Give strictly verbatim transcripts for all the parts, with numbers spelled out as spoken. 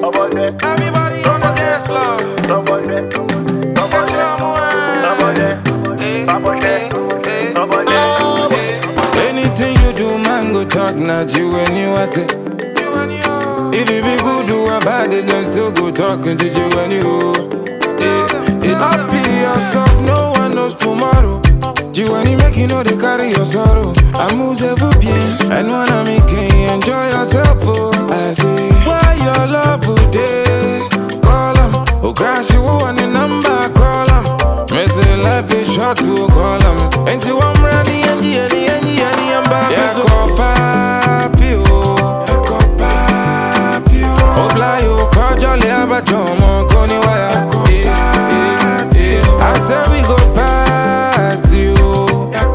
Everybody on the dance floor. Anything you do, man, go talk, not you when you at it. If you be good, do a bad, then still go talking to you when you. Yeah, yeah. Happy yourself, no one knows tomorrow. You when you make you know they carry your sorrow. Amusez-vous bien, and when I'm making enjoy yourself. Oh, I say, why your love would day? Call them, oh, crash you on the number, call them. Messy life is short to call them. And you I'm ready, and the, and the, and the, and the, I'm back. Yeah, call papi, oh, call papi, oh. Oh, fly, oh, call jolly, but don't want to go anywhere. I said we go party, oh.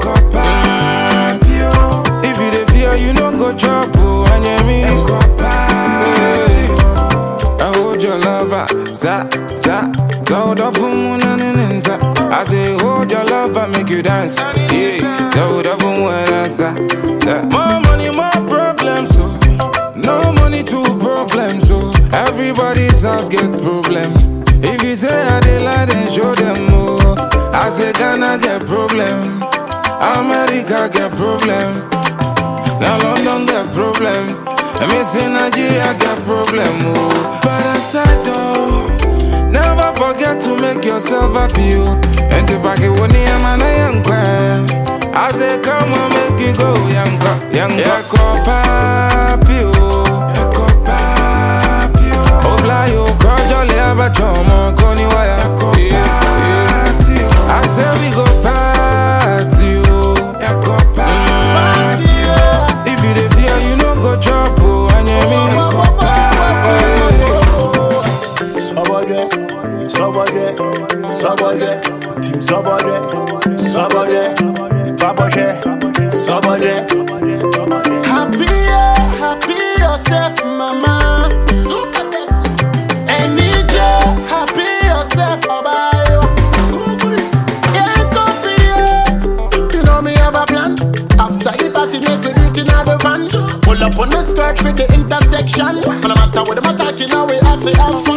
If you dey fear, you don't go chop, oh, and you mean go party. I hold your lover, za, za. Go the full and inside. I say hold your lover, make you dance. Yeah, go the full and za. More money, more problems, so no money, two problems, so everybody's house get problem. If you say I dey lie, then show them more. I say Ghana get problem, America get problem, now London get problem, let me say Nigeria get problem. Oh, but I said though, never forget to make yourself happy. Oh, and to back it when you man a young girl. I say come on, make you go young girl, young girl. Eko papi oh, eko papi oh. Oh, fly oh, call jolly abatomo koni waya. Eko party oh, I say we go party oh, eko party oh. If you dey fear, you no go chop oh, and you mean eko party. Somebody, somebody, somebody, team somebody, somebody, somebody, somebody. Happy, happy yourself, mama. Super best. And happy yourself, baba. Yeah, coffee. You know me have a plan. After the party, make we do it in the van. Pull up on the skirt with the intersection. And no matter what I'm attacking, now we have to have fun.